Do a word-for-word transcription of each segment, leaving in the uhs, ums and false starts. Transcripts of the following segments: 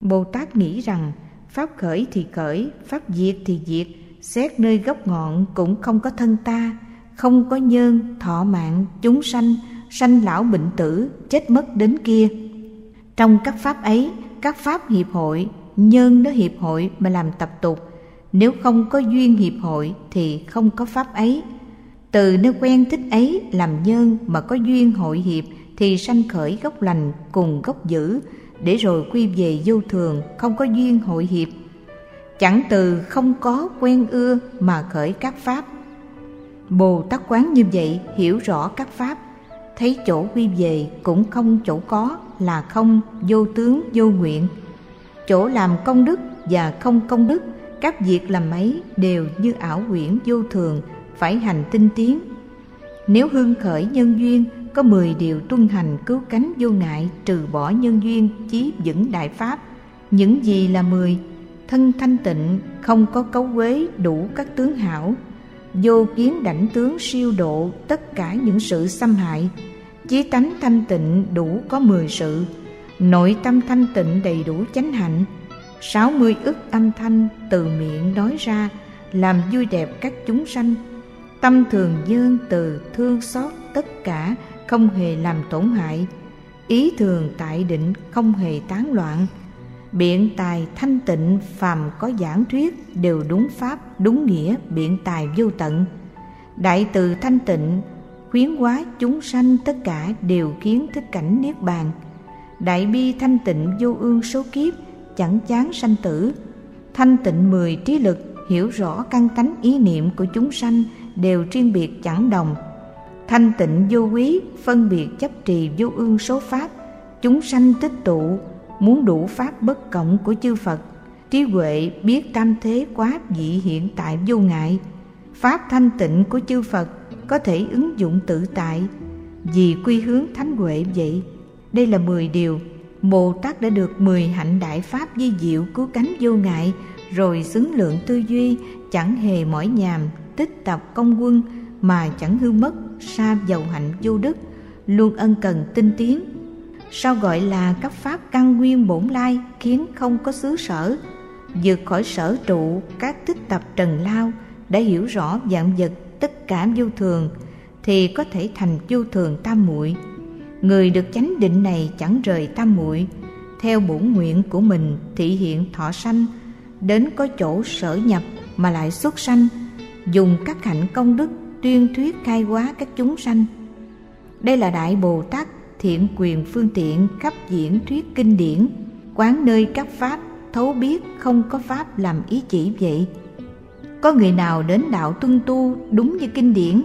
Bồ Tát nghĩ rằng pháp khởi thì khởi, pháp diệt thì diệt, xét nơi gốc ngọn cũng không có thân ta, không có nhân, thọ mạng, chúng sanh, sanh lão bệnh tử, chết mất đến kia. Trong các pháp ấy, các pháp hiệp hội, nhân nó hiệp hội mà làm tập tục. Nếu không có duyên hiệp hội thì không có pháp ấy. Từ nơi quen thích ấy làm nhân mà có duyên hội hiệp thì sanh khởi gốc lành cùng gốc dữ, để rồi quy về vô thường, không có duyên hội hiệp. Chẳng từ không có quen ưa mà khởi các pháp. Bồ Tát quán như vậy, hiểu rõ các pháp, thấy chỗ quy về cũng không chỗ có, là không, vô tướng, vô nguyện. Chỗ làm công đức và không công đức, các việc làm ấy đều như ảo quyển vô thường, phải hành tinh tiến. Nếu hưng khởi nhân duyên, có mười điều tuân hành cứu cánh vô ngại, trừ bỏ nhân duyên, chí vững đại pháp. Những gì là mười? Thân thanh tịnh, không có cấu quế, đủ các tướng hảo. Vô kiến đảnh tướng siêu độ tất cả những sự xâm hại. Chí tánh thanh tịnh đủ có mười sự. Nội tâm thanh tịnh đầy đủ chánh hạnh. Sáu mươi ức âm thanh từ miệng nói ra, làm vui đẹp các chúng sanh. Tâm thường dơn từ thương xót tất cả, không hề làm tổn hại. Ý thường tại định, không hề tán loạn. Biện tài thanh tịnh, phàm có giảng thuyết đều đúng pháp, đúng nghĩa, biện tài vô tận. Đại từ thanh tịnh, khuyến hóa chúng sanh tất cả đều kiến thức cảnh niết bàn. Đại bi thanh tịnh, vô ương số kiếp, chẳng chán sanh tử. Thanh tịnh mười trí lực, hiểu rõ căn tánh ý niệm của chúng sanh đều riêng biệt chẳng đồng. Thanh tịnh vô quý, phân biệt chấp trì vô ương số pháp. Chúng sanh tích tụ, muốn đủ pháp bất cộng của chư Phật. Trí huệ biết tam thế quá dị hiện tại vô ngại. Pháp thanh tịnh của chư Phật có thể ứng dụng tự tại, vì quy hướng thánh huệ vậy. Đây là mười điều. Bồ Tát đã được mười hạnh đại pháp di diệu cứu cánh vô ngại, rồi xứng lượng tư duy, chẳng hề mỏi nhàm, tích tập công quân mà chẳng hư mất, sa dầu hạnh vô đức, luôn ân cần tinh tiến. Sao gọi là các pháp căn nguyên bổn lai, khiến không có xứ sở, vượt khỏi sở trụ các tích tập trần lao, đã hiểu rõ vạn vật tất cả vô thường, thì có thể thành vô thường tam muội. Người được chánh định này chẳng rời tam muội, theo bổn nguyện của mình thị hiện thọ sanh, đến có chỗ sở nhập mà lại xuất sanh, dùng các hạnh công đức tuyên thuyết khai hóa các chúng sanh. Đây là Đại Bồ Tát thiện quyền phương tiện khắp diễn thuyết kinh điển, quán nơi các pháp, thấu biết không có pháp làm ý chỉ vậy. Có người nào đến đạo tuân tu đúng như kinh điển?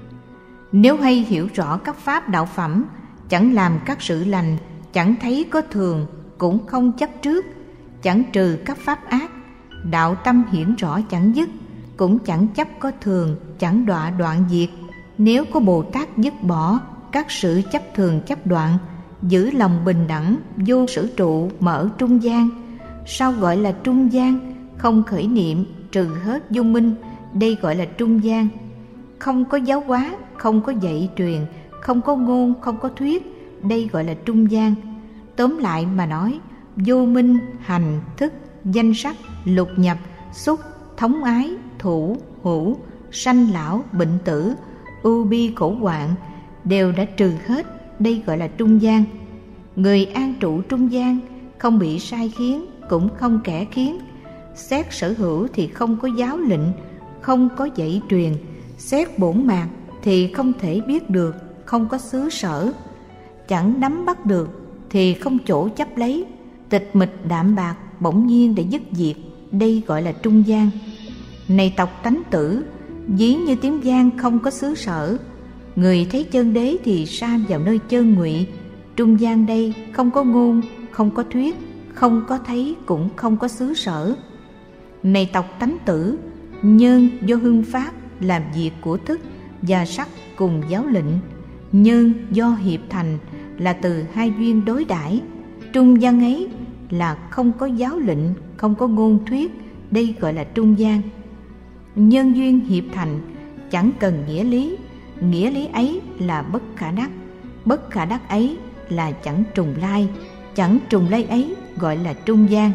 Nếu hay hiểu rõ các pháp đạo phẩm, chẳng làm các sự lành, chẳng thấy có thường, cũng không chấp trước, chẳng trừ các pháp ác, đạo tâm hiển rõ chẳng dứt, cũng chẳng chấp có thường, chẳng đọa đoạn diệt. Nếu có Bồ Tát dứt bỏ các sự chấp thường chấp đoạn, giữ lòng bình đẳng, vô sở trụ mà ở trung gian. Sao gọi là trung gian? Không khởi niệm, trừ hết vô minh, đây gọi là trung gian. Không có giáo hóa, không có dạy truyền, không có ngôn, không có thuyết, đây gọi là trung gian. Tóm lại mà nói, vô minh, hành, thức, danh sắc, lục nhập, xúc, thống ái, thủ, hữu, sanh lão, bệnh tử, ưu bi khổ hoạn đều đã trừ hết, đây gọi là trung gian. Người an trụ trung gian, không bị sai khiến, cũng không kẻ khiến. Xét sở hữu thì không có giáo lệnh, không có dạy truyền. Xét bổn mạt thì không thể biết được, không có xứ sở. Chẳng nắm bắt được thì không chỗ chấp lấy. Tịch mịch đạm bạc bỗng nhiên để dứt diệt, đây gọi là trung gian. Này tộc tánh tử, ví như tiếng vang không có xứ sở. Người thấy chân đế thì sa vào nơi chân ngụy. Trung gian đây không có ngôn, không có thuyết, không có thấy, cũng không có xứ sở. Này tộc tánh tử, nhân do hưng pháp làm việc của thức và sắc cùng giáo lệnh. Nhân do hiệp thành là từ hai duyên đối đãi. Trung gian ấy là không có giáo lệnh, không có ngôn thuyết, đây gọi là trung gian. Nhân duyên hiệp thành chẳng cần nghĩa lý, nghĩa lý ấy là bất khả đắc, bất khả đắc ấy là chẳng trùng lai, chẳng trùng lai ấy gọi là trung gian.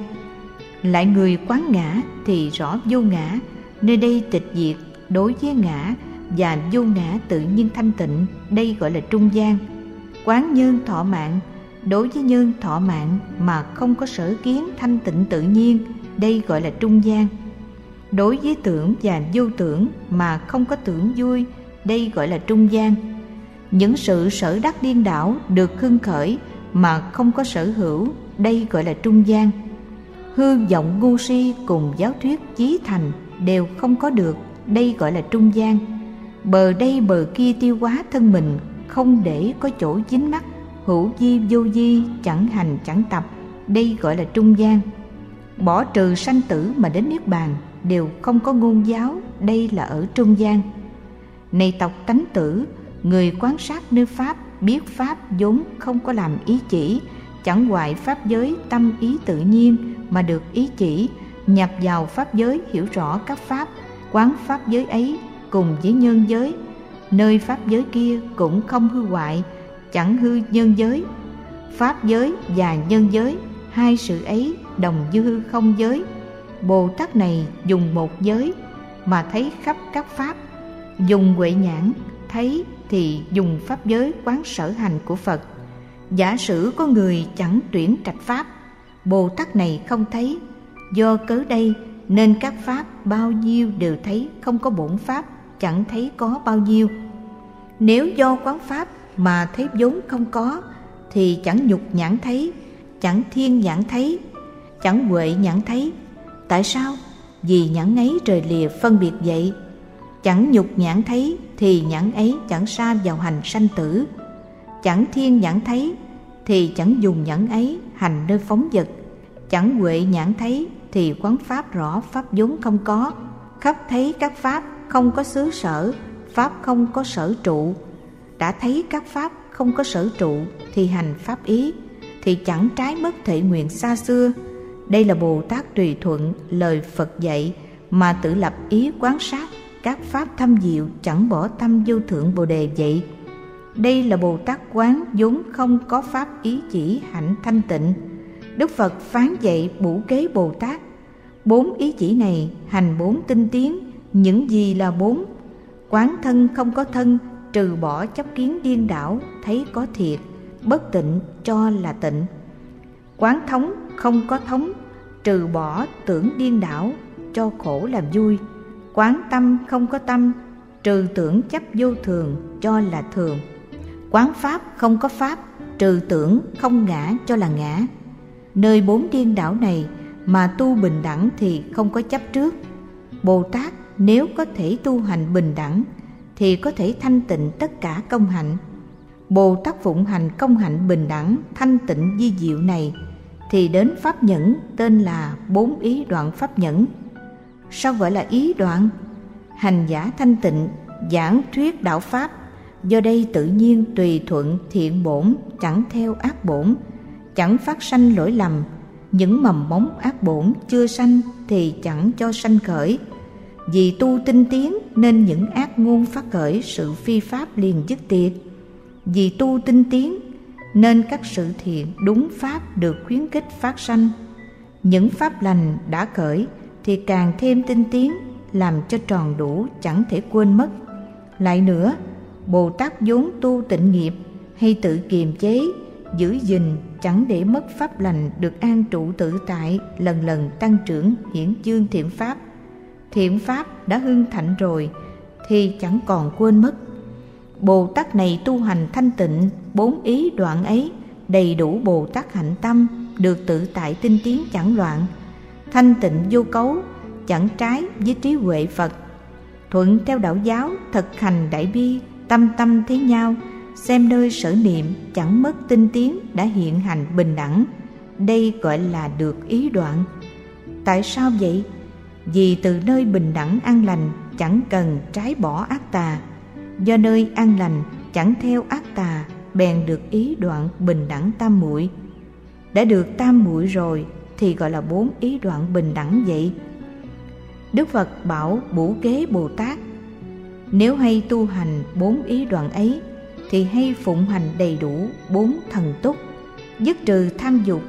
Lại người quán ngã thì rõ vô ngã, nơi đây tịch diệt đối với ngã, và vô ngã tự nhiên thanh tịnh, đây gọi là trung gian. Quán nhân thọ mạng, đối với nhân thọ mạng mà không có sở kiến thanh tịnh tự nhiên, đây gọi là trung gian. Đối với tưởng và vô tưởng mà không có tưởng vui, đây gọi là trung gian. Những sự sở đắc điên đảo được hưng khởi mà không có sở hữu, đây gọi là trung gian. Hư vọng ngu si cùng giáo thuyết chí thành đều không có được, đây gọi là trung gian. Bờ đây bờ kia tiêu hóa thân mình, không để có chỗ dính mắc, hữu vi vô vi, chẳng hành chẳng tập, đây gọi là trung gian. Bỏ trừ sanh tử mà đến niết bàn đều không có ngôn giáo, đây là ở trung gian. Này tộc tánh tử, người quan sát nơi pháp, biết pháp vốn không có làm ý chỉ, chẳng hoại pháp giới tâm ý tự nhiên mà được ý chỉ, nhập vào pháp giới hiểu rõ các pháp, quán pháp giới ấy cùng với nhân giới, nơi pháp giới kia cũng không hư hoại, chẳng hư nhân giới. Pháp giới và nhân giới, hai sự ấy đồng như hư không giới. Bồ Tát này dùng một giới mà thấy khắp các pháp, dùng huệ nhãn thấy thì dùng pháp giới quán sở hành của Phật. Giả sử có người chẳng tuyển trạch pháp, Bồ Tát này không thấy, do cớ đây nên các pháp bao nhiêu đều thấy, không có bổn pháp chẳng thấy có bao nhiêu. Nếu do quán pháp mà thấy vốn không có, thì chẳng nhục nhãn thấy, chẳng thiên nhãn thấy, chẳng huệ nhãn thấy. Tại sao? Vì nhãn ấy rời lìa phân biệt vậy. Chẳng nhục nhãn thấy thì nhãn ấy chẳng sa vào hành sanh tử. Chẳng thiên nhãn thấy thì chẳng dùng nhãn ấy hành nơi phóng vật. Chẳng huệ nhãn thấy thì quán pháp rõ pháp vốn không có. Khắp thấy các pháp không có xứ sở, pháp không có sở trụ. Đã thấy các pháp không có sở trụ thì hành pháp ý, thì chẳng trái mất thệ nguyện xa xưa. Đây là Bồ Tát tùy thuận lời Phật dạy mà tự lập ý quán sát các pháp thâm diệu, chẳng bỏ tâm vô thượng Bồ Đề vậy. Đây là Bồ Tát quán vốn không có pháp ý chỉ hạnh thanh tịnh. Đức Phật phán dạy bủ kế Bồ Tát. Bốn ý chỉ này hành bốn tinh tiến. Những gì là bốn? Quán thân không có thân, trừ bỏ chấp kiến điên đảo, thấy có thiệt, bất tịnh cho là tịnh. Quán thống không có thống, trừ bỏ tưởng điên đảo, cho khổ làm vui. Quán tâm không có tâm, trừ tưởng chấp vô thường, cho là thường. Quán pháp không có pháp, trừ tưởng không ngã, cho là ngã. Nơi bốn điên đảo này mà tu bình đẳng thì không có chấp trước. Bồ Tát nếu có thể tu hành bình đẳng thì có thể thanh tịnh tất cả công hạnh. Bồ Tát phụng hành công hạnh bình đẳng thanh tịnh vi diệu này thì đến pháp nhẫn, tên là bốn ý đoạn pháp nhẫn. Sao gọi là ý đoạn? Hành giả thanh tịnh, giảng thuyết đạo pháp, do đây tự nhiên tùy thuận thiện bổn, chẳng theo ác bổn, chẳng phát sanh lỗi lầm. Những mầm móng ác bổn chưa sanh thì chẳng cho sanh khởi. Vì tu tinh tiến nên những ác ngôn phát khởi sự phi pháp liền dứt tiệt. Vì tu tinh tiến nên các sự thiện đúng pháp được khuyến khích phát sanh. Những pháp lành đã khởi thì càng thêm tinh tiến, làm cho tròn đủ, chẳng thể quên mất. Lại nữa, Bồ Tát vốn tu tịnh nghiệp hay tự kiềm chế, giữ gìn, chẳng để mất pháp lành được an trụ tự tại, lần lần tăng trưởng hiển chương thiện pháp. Thiện pháp đã hưng thạnh rồi thì chẳng còn quên mất. Bồ Tát này tu hành thanh tịnh, bốn ý đoạn ấy đầy đủ Bồ Tát hạnh tâm, được tự tại tinh tiến chẳng loạn, thanh tịnh vô cấu, chẳng trái với trí huệ Phật. Thuận theo đạo giáo, thực hành đại bi, tâm tâm thấy nhau, xem nơi sở niệm, chẳng mất tinh tiến, đã hiện hành bình đẳng. Đây gọi là được ý đoạn. Tại sao vậy? Vì từ nơi bình đẳng an lành chẳng cần trái bỏ ác tà. Do nơi an lành chẳng theo ác tà, bèn được ý đoạn bình đẳng tam muội. Đã được tam muội rồi thì gọi là bốn ý đoạn bình đẳng vậy. Đức Phật bảo bủ kế Bồ Tát, nếu hay tu hành bốn ý đoạn ấy thì hay phụng hành đầy đủ bốn thần túc, dứt trừ tham dục,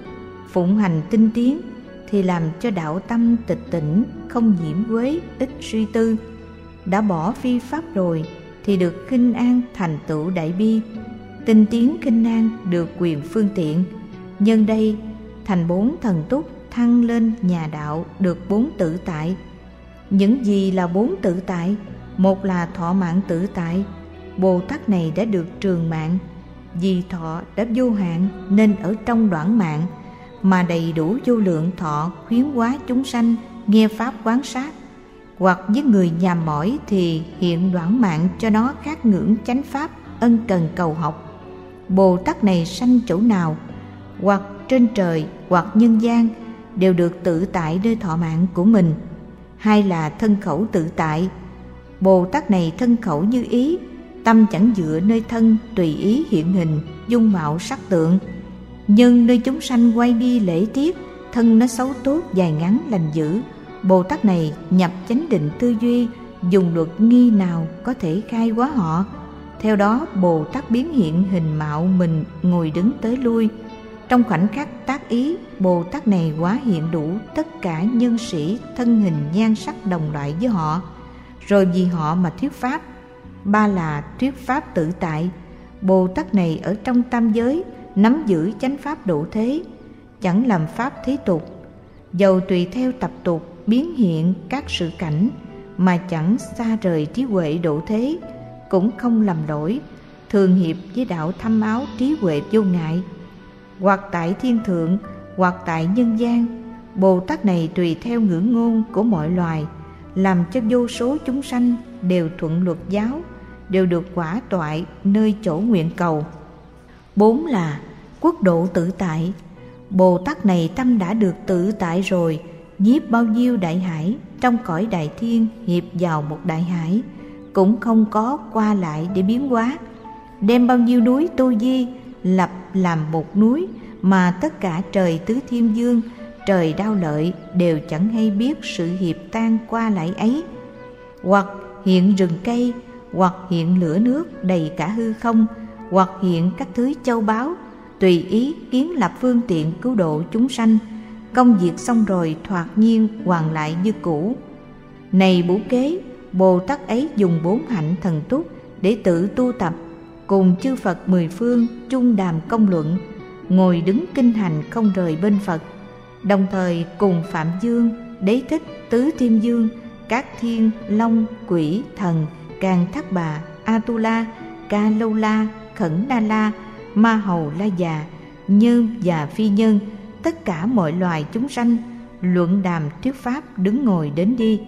phụng hành tinh tiến, thì làm cho đạo tâm tịch tỉnh, không nhiễm quế, ít suy tư. Đã bỏ phi pháp rồi thì được khinh an thành tựu đại bi. Tinh tiến khinh an được quyền phương tiện. Nhân đây thành bốn thần túc, thăng lên nhà đạo được bốn tự tại. Những gì là bốn tự tại? Một là thọ mạng tự tại. Bồ Tát này đã được trường mạng, vì thọ đã vô hạn nên ở trong đoạn mạng mà đầy đủ vô lượng thọ khuyến hóa chúng sanh nghe pháp quán sát. Hoặc với người nhàm mỏi thì hiện đoạn mạng cho nó khát ngưỡng chánh pháp, ân cần cầu học. Bồ Tát này sanh chỗ nào, hoặc trên trời hoặc nhân gian, đều được tự tại nơi thọ mạng của mình. Hai là thân khẩu tự tại. Bồ Tát này thân khẩu như ý, tâm chẳng dựa nơi thân, tùy ý hiện hình, dung mạo sắc tượng. Nhưng nơi chúng sanh quay đi lễ tiết, thân nó xấu tốt, dài ngắn, lành dữ. Bồ Tát này nhập chánh định tư duy, dùng luật nghi nào có thể khai hóa họ. Theo đó Bồ Tát biến hiện hình mạo mình ngồi đứng tới lui. Trong khoảnh khắc tác ý, Bồ Tát này hóa hiện đủ tất cả nhân sĩ thân hình nhan sắc đồng loại với họ, rồi vì họ mà thuyết pháp. Ba là thuyết pháp tự tại. Bồ Tát này ở trong tam giới nắm giữ chánh pháp độ thế, chẳng làm pháp thế tục. Dầu tùy theo tập tục biến hiện các sự cảnh, mà chẳng xa rời trí huệ độ thế, cũng không lầm lỗi, thường hiệp với đạo thâm áo trí huệ vô ngại. Hoặc tại thiên thượng, hoặc tại nhân gian, Bồ Tát này tùy theo ngữ ngôn của mọi loài, làm cho vô số chúng sanh đều thuận luật giáo, đều được quả toại nơi chỗ nguyện cầu. Bốn là quốc độ tự tại. Bồ Tát này tâm đã được tự tại rồi, nhiếp bao nhiêu đại hải trong cõi đại thiên hiệp vào một đại hải, cũng không có qua lại để biến hóa. Đem bao nhiêu núi Tô Di lập làm một núi, mà tất cả trời tứ thiên dương, trời đao lợi đều chẳng hay biết sự hiệp tan qua lại ấy. Hoặc hiện rừng cây, hoặc hiện lửa nước đầy cả hư không, hoặc hiện các thứ châu báu, tùy ý kiến lập phương tiện cứu độ chúng sanh. Công việc xong rồi thoạt nhiên hoàn lại như cũ. Này Bủ Kế, Bồ Tát ấy dùng bốn hạnh thần túc để tự tu tập, cùng chư Phật mười phương chung đàm công luận, ngồi đứng kinh hành không rời bên Phật. Đồng thời cùng Phạm Dương, Đế Thích, Tứ Thiên Dương, các thiên, long, quỷ, thần, Càn Thác Bà, Atula, Ca Lâu La, Khẩn Đa La, Ma Hầu La Già, Nhân và Phi Nhân, tất cả mọi loài chúng sanh luận đàm thuyết pháp, đứng ngồi đến đi.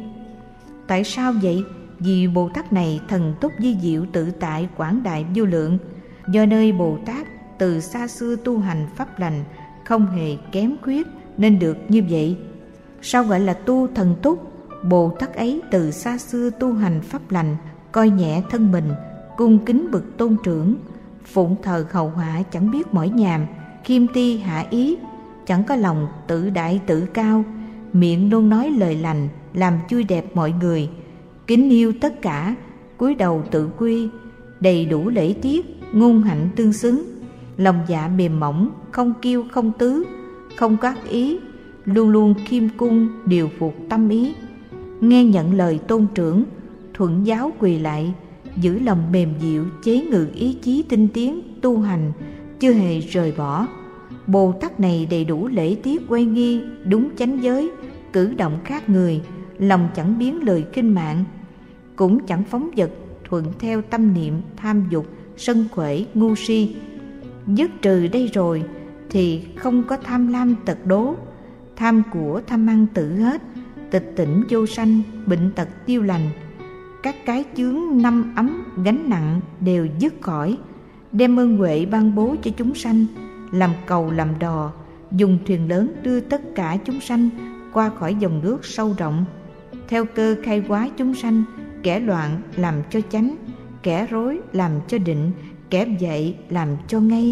Tại sao vậy? Vì Bồ Tát này thần túc di diệu tự tại quảng đại vô lượng. Do nơi Bồ Tát từ xa xưa tu hành pháp lành, không hề kém khuyết nên được như vậy. Sao gọi là tu thần túc? Bồ Tát ấy từ xa xưa tu hành pháp lành, coi nhẹ thân mình, cung kính bậc tôn trưởng, phụng thờ hầu hạ chẳng biết mỏi nhàm, khiêm ti hạ ý, chẳng có lòng tự đại tự cao, miệng luôn nói lời lành, làm vui đẹp mọi người, kính yêu tất cả, cúi đầu tự quy, đầy đủ lễ tiết, ngôn hạnh tương xứng, lòng dạ mềm mỏng, không kiêu không tứ, không có ác ý, luôn luôn khiêm cung điều phục tâm ý, nghe nhận lời tôn trưởng, thuận giáo quỳ lại, giữ lòng mềm dịu, chế ngự ý chí tinh tiến tu hành, chưa hề rời bỏ. Bồ Tát này đầy đủ lễ tiết uy nghi, đúng chánh giới, cử động khác người, lòng chẳng biến lời khinh mạng, cũng chẳng phóng dật, thuận theo tâm niệm tham dục, sân khởi, ngu si. Dứt trừ đây rồi thì không có tham lam tật đố, tham của tham ăn tự hết, tịch tỉnh vô sanh, bệnh tật tiêu lành. Các cái chướng năm ấm gánh nặng đều dứt khỏi, đem ơn huệ ban bố cho chúng sanh, làm cầu làm đò, dùng thuyền lớn đưa tất cả chúng sanh qua khỏi dòng nước sâu rộng. Theo cơ khai hóa chúng sanh, kẻ loạn làm cho chánh, kẻ rối làm cho định, kẻ dạy làm cho ngay,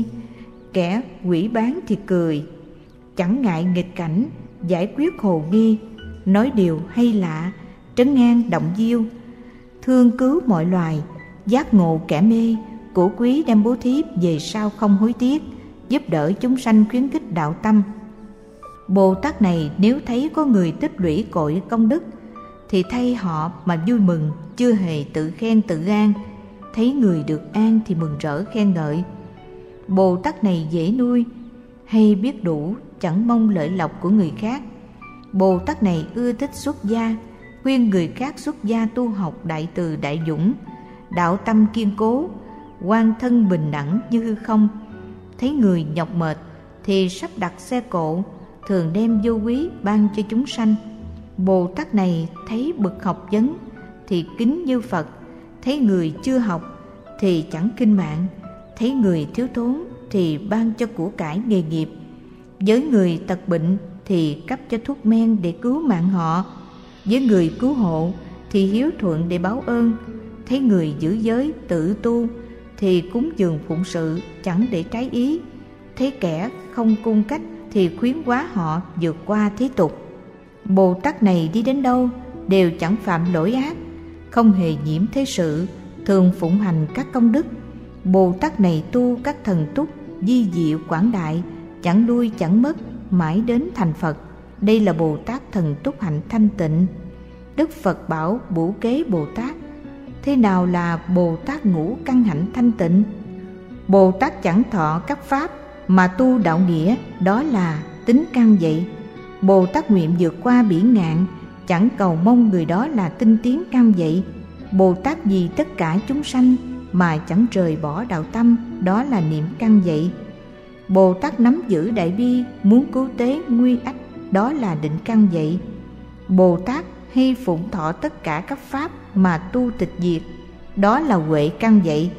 kẻ quỷ bán thì cười, chẳng ngại nghịch cảnh, giải quyết hồ nghi, nói điều hay lạ, trấn an động diêu, thương cứu mọi loài, giác ngộ kẻ mê, của quý đem bố thí về sau không hối tiếc, giúp đỡ chúng sanh khuyến khích đạo tâm. Bồ Tát này nếu thấy có người tích lũy cội công đức thì thay họ mà vui mừng, chưa hề tự khen tự an. Thấy người được an thì mừng rỡ khen ngợi. Bồ Tát này dễ nuôi, hay biết đủ, chẳng mong lợi lộc của người khác. Bồ Tát này ưa thích xuất gia, khuyên người khác xuất gia tu học đại từ đại dũng, đạo tâm kiên cố, quan thân bình đẳng như hư không. Thấy người nhọc mệt thì sắp đặt xe cộ, thường đem vô quý ban cho chúng sanh. Bồ Tát này thấy bậc học vấn thì kính như Phật, thấy người chưa học thì chẳng khinh mạng, thấy người thiếu thốn thì ban cho của cải nghề nghiệp, với người tật bệnh thì cấp cho thuốc men để cứu mạng họ, với người cứu hộ thì hiếu thuận để báo ơn, thấy người giữ giới tự tu thì cúng dường phụng sự chẳng để trái ý, thấy kẻ không cung cách thì khuyến hóa họ vượt qua thế tục. Bồ Tát này đi đến đâu đều chẳng phạm lỗi ác, không hề nhiễm thế sự, thường phụng hành các công đức. Bồ Tát này tu các thần túc di diệu quảng đại, chẳng lui chẳng mất, mãi đến thành Phật. Đây là Bồ Tát thần túc hạnh thanh tịnh. Đức Phật bảo Bửu Kế Bồ Tát: thế nào là Bồ Tát ngũ căn hạnh thanh tịnh? Bồ Tát chẳng thọ các pháp mà tu đạo nghĩa, đó là tính căn vậy. Bồ Tát nguyện vượt qua bỉ ngạn, chẳng cầu mong người đó là tinh tiến căn vậy. Bồ Tát vì tất cả chúng sanh mà chẳng rời bỏ đạo tâm, đó là niệm căn vậy. Bồ Tát nắm giữ đại bi, muốn cứu tế nguy ách, đó là định căn vậy. Bồ Tát hay phụng thọ tất cả các pháp mà tu tịch diệt, đó là huệ căn vậy.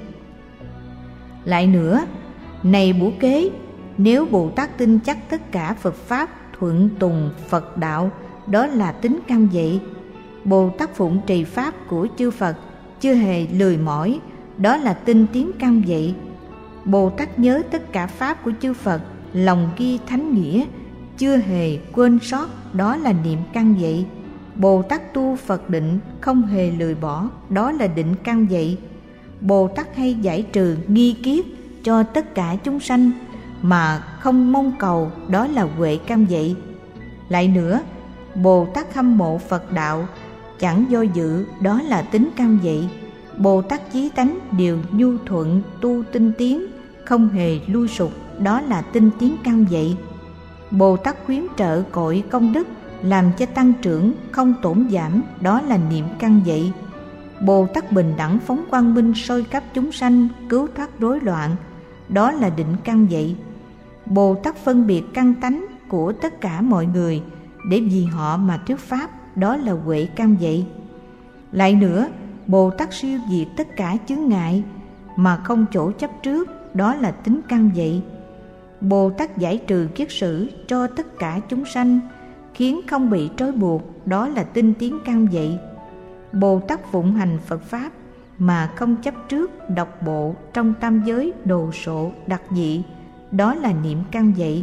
Lại nữa, này Bửu Kế, nếu Bồ Tát tin chắc tất cả Phật pháp thuận tùng Phật đạo, đó là tính căn vậy. Bồ Tát phụng trì pháp của chư Phật, chưa hề lười mỏi, đó là tinh tiến căn vậy. Bồ Tát nhớ tất cả pháp của chư Phật, lòng ghi thánh nghĩa, chưa hề quên sót, đó là niệm căn vậy. Bồ Tát tu Phật định, không hề lười bỏ, đó là định căn vậy. Bồ Tát hay giải trừ nghi kiết cho tất cả chúng sanh mà không mong cầu, đó là huệ căn vậy. Lại nữa, Bồ Tát hâm mộ Phật đạo, chẳng do dự, đó là tính căn vậy. Bồ Tát chí tánh đều nhu thuận, tu tinh tiến, không hề lui sụp, đó là tinh tiến căn vậy. Bồ Tát khuyến trợ cội công đức, làm cho tăng trưởng, không tổn giảm, đó là niệm căn vậy. Bồ Tát bình đẳng phóng quang minh soi khắp chúng sanh, cứu thoát rối loạn, đó là định căn vậy. Bồ Tát phân biệt căn tánh của tất cả mọi người để vì họ mà thuyết pháp, đó là huệ căn vậy. Lại nữa, Bồ Tát siêu diệt tất cả chướng ngại mà không chỗ chấp trước, đó là tính căn vậy. Bồ Tát giải trừ kiết sử cho tất cả chúng sanh, khiến không bị trói buộc, đó là tinh tiến căn vậy. Bồ Tát phụng hành Phật pháp mà không chấp trước, độc bộ trong tam giới đồ sộ đặc dị, đó là niệm căn vậy.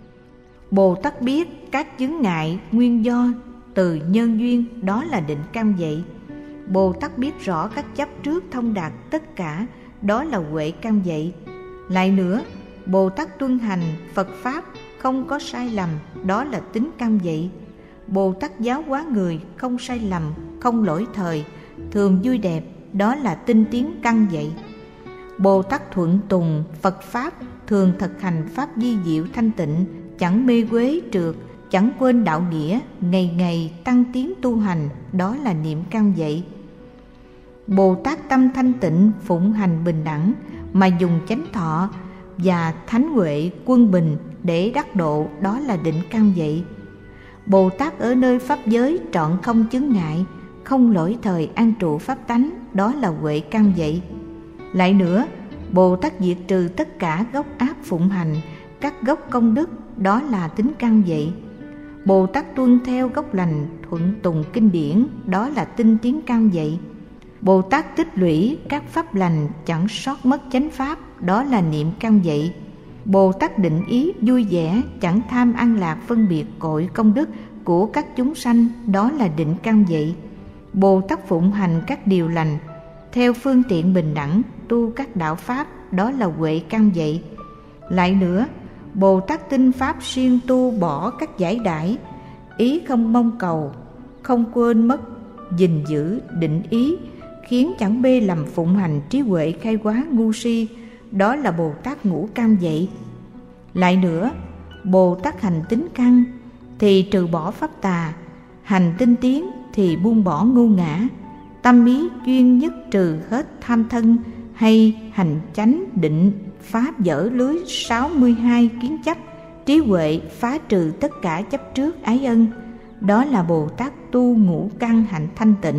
Bồ Tát biết các chướng ngại nguyên do từ nhân duyên, đó là định căn vậy. Bồ Tát biết rõ các chấp trước thông đạt tất cả, đó là huệ căn vậy. Lại nữa, Bồ Tát tuân hành Phật pháp không có sai lầm, đó là tính căn vậy. Bồ Tát giáo hóa người không sai lầm, không lỗi thời, thường vui đẹp, đó là tinh tiến căn vậy. Bồ Tát thuận tùng Phật pháp, thường thực hành pháp di diệu thanh tịnh, chẳng mê quế trượt, chẳng quên đạo nghĩa, ngày ngày tăng tiến tu hành, đó là niệm căn vậy. Bồ Tát tâm thanh tịnh, phụng hành bình đẳng mà dùng chánh thọ và thánh huệ quân bình để đắc độ, đó là định căn vậy. Bồ Tát ở nơi pháp giới trọn không chướng ngại, không lỗi thời an trụ pháp tánh, đó là huệ căn vậy. Lại nữa, Bồ Tát diệt trừ tất cả gốc ác phụng hành các gốc công đức, đó là tính căn vậy. Bồ Tát tuân theo gốc lành, thuận tùng kinh điển, đó là tinh tiến căn vậy. Bồ Tát tích lũy các pháp lành, chẳng sót mất chánh pháp, đó là niệm căn vậy. Bồ Tát định ý vui vẻ, chẳng tham an lạc phân biệt cội công đức của các chúng sanh, đó là định căn vậy. Bồ Tát phụng hành các điều lành, theo phương tiện bình đẳng, tu các đạo pháp, đó là huệ căn vậy. Lại nữa, Bồ Tát tinh pháp siêng tu bỏ các giải đãi, ý không mong cầu, không quên mất gìn giữ định ý, khiến chẳng mê lầm phụng hành trí huệ khai hóa ngu si. Đó là Bồ Tát ngũ cam vậy. Lại nữa, Bồ Tát hành tín căn thì trừ bỏ pháp tà, hành tinh tiến thì buông bỏ ngu ngã, tâm ý chuyên nhất trừ hết tham thân, hay hành chánh định phá vỡ lưới sáu mươi hai kiến chấp, trí huệ phá trừ tất cả chấp trước ái ân. Đó là Bồ Tát tu ngũ căn hạnh thanh tịnh.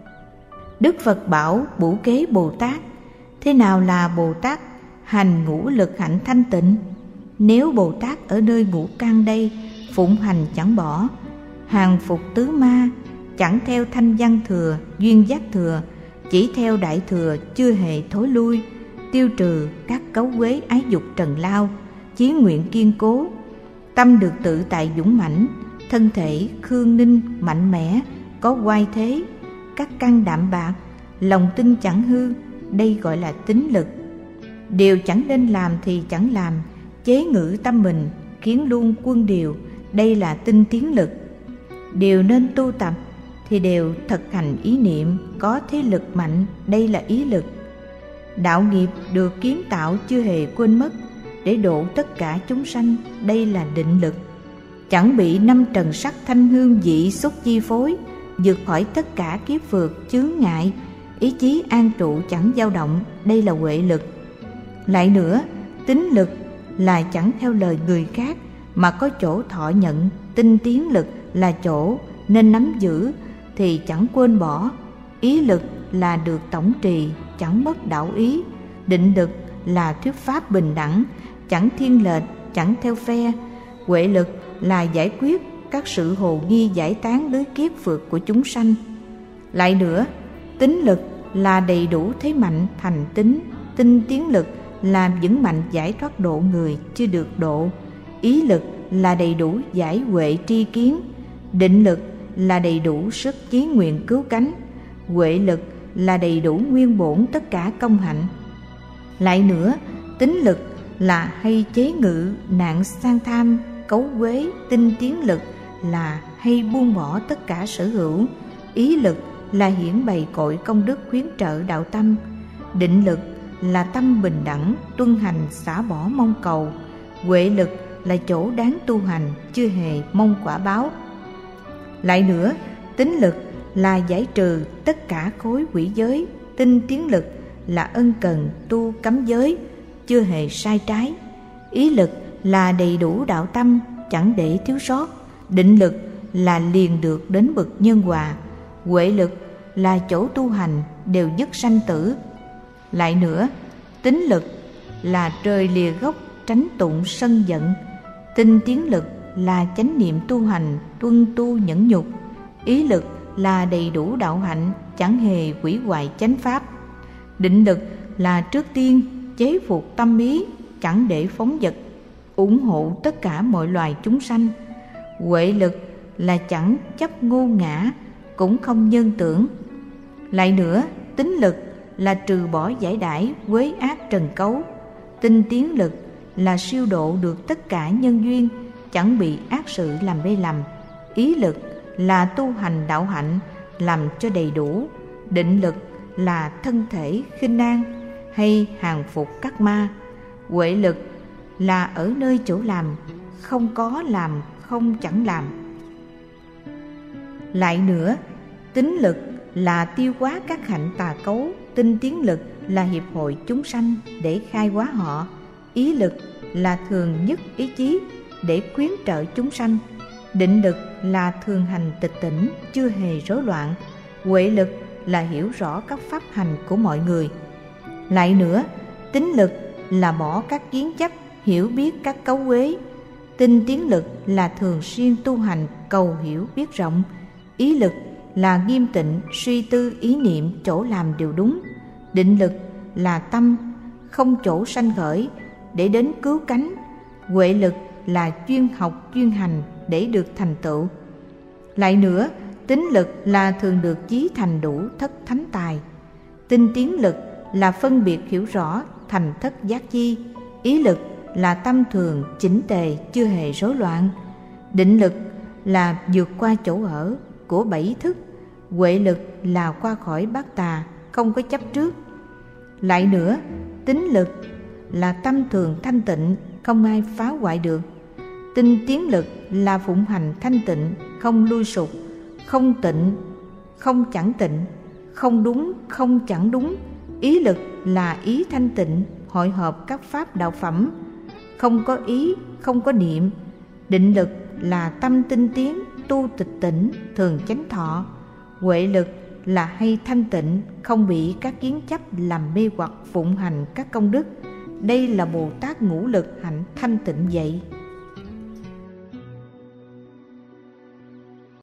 Đức Phật bảo Bủ Kế Bồ Tát: thế nào là Bồ Tát hành ngũ lực hạnh thanh tịnh? Nếu Bồ Tát ở nơi ngũ căn đây phụng hành chẳng bỏ, hàng phục tứ ma, chẳng theo thanh văn thừa, duyên giác thừa, chỉ theo đại thừa, chưa hề thối lui, tiêu trừ các cấu uế ái dục trần lao, chí nguyện kiên cố, tâm được tự tại dũng mãnh, thân thể khương ninh mạnh mẽ, có oai thế, các căn đạm bạc, lòng tin chẳng hư, đây gọi là tín lực. Điều chẳng nên làm thì chẳng làm, chế ngự tâm mình, khiến luôn quân điều, đây là tinh tiến lực. Điều nên tu tập thì đều thực hành ý niệm, có thế lực mạnh, đây là ý lực. Đạo nghiệp được kiến tạo chưa hề quên mất, để độ tất cả chúng sanh, đây là định lực. Chẳng bị năm trần sắc thanh hương dị xúc chi phối, vượt khỏi tất cả kiếp phược chướng ngại, ý chí an trụ chẳng dao động, đây là huệ lực. Lại nữa, tín lực là chẳng theo lời người khác mà có chỗ thọ nhận, tinh tiến lực là chỗ nên nắm giữ thì chẳng quên bỏ, ý lực là được tổng trì, chẳng mất đạo ý, định lực là thuyết pháp bình đẳng, chẳng thiên lệch, chẳng theo phe, huệ lực là giải quyết các sự hồ nghi giải tán lưới kiếp phược của chúng sanh. Lại nữa, tín lực là đầy đủ thế mạnh thành tín, tinh tiến lực là vững mạnh giải thoát độ người chưa được độ, ý lực là đầy đủ giải huệ tri kiến, định lực là đầy đủ sức chí nguyện cứu cánh, huệ lực là đầy đủ nguyên bổn tất cả công hạnh. Lại nữa, tín lực là hay chế ngự nạn sang tham, cấu uế, tinh tiến lực là hay buông bỏ tất cả sở hữu, ý lực là hiển bày cội công đức khuyến trợ đạo tâm, định lực là tâm bình đẳng, tuân hành xả bỏ mong cầu, huệ lực là chỗ đáng tu hành, chưa hề mong quả báo. Lại nữa, tín lực là giải trừ tất cả khối quỷ giới, tinh tiến lực là ân cần tu cấm giới, chưa hề sai trái, ý lực là đầy đủ đạo tâm, chẳng để thiếu sót, định lực là liền được đến bậc nhân hòa, huệ lực là chỗ tu hành đều dứt sanh tử. Lại nữa, tín lực là trời lìa gốc tránh tụng sân giận, tinh tiến lực là chánh niệm tu hành tuân tu nhẫn nhục, ý lực là đầy đủ đạo hạnh, chẳng hề hủy hoại chánh pháp, định lực là trước tiên chế phục tâm ý, chẳng để phóng dật, ủng hộ tất cả mọi loài chúng sanh, huệ lực là chẳng chấp ngô ngã, cũng không nhân tưởng. Lại nữa, tín lực là trừ bỏ giải đãi quế ác trần cấu, tinh tiến lực là siêu độ được tất cả nhân duyên, chẳng bị ác sự làm mê lầm, ý lực là tu hành đạo hạnh làm cho đầy đủ, định lực là thân thể khinh an hay hàng phục các ma, huệ lực là ở nơi chỗ làm, không có làm không chẳng làm. Lại nữa, tín lực là tiêu hóa các hạnh tà cấu, tinh tiến lực là hiệp hội chúng sanh để khai hóa họ, ý lực là thường nhất ý chí để khuyến trợ chúng sanh, định lực là thường hành tịch tỉnh chưa hề rối loạn, huệ lực là hiểu rõ các pháp hành của mọi người. Lại nữa, tín lực là bỏ các kiến chấp, hiểu biết các cấu uế, tinh tiến lực là thường xuyên tu hành cầu hiểu biết rộng, ý lực là nghiêm tịnh suy tư ý niệm chỗ làm điều đúng, định lực là tâm không chỗ sanh khởi để đến cứu cánh, huệ lực là chuyên học chuyên hành để được thành tựu. Lại nữa, tín lực là thường được chí thành đủ thất thánh tài, tinh tiến lực là phân biệt hiểu rõ thành thất giác chi, ý lực là tâm thường chỉnh tề chưa hề rối loạn. Định lực là vượt qua chỗ ở của bảy thức. Huệ lực là qua khỏi bát tà, không có chấp trước. Lại nữa, tín lực là tâm thường thanh tịnh, không ai phá hoại được. Tinh tiến lực là phụng hành thanh tịnh, không lui sụp, không tịnh, không chẳng tịnh, không đúng, không chẳng đúng. Ý lực là ý thanh tịnh, hội hợp các pháp đạo phẩm, không có ý, không có niệm. Định lực là tâm tinh tiến, tu tịch tỉnh, thường chánh thọ. Huệ lực là hay thanh tịnh, không bị các kiến chấp làm mê hoặc, phụng hành các công đức. Đây là Bồ Tát ngũ lực hạnh thanh tịnh vậy.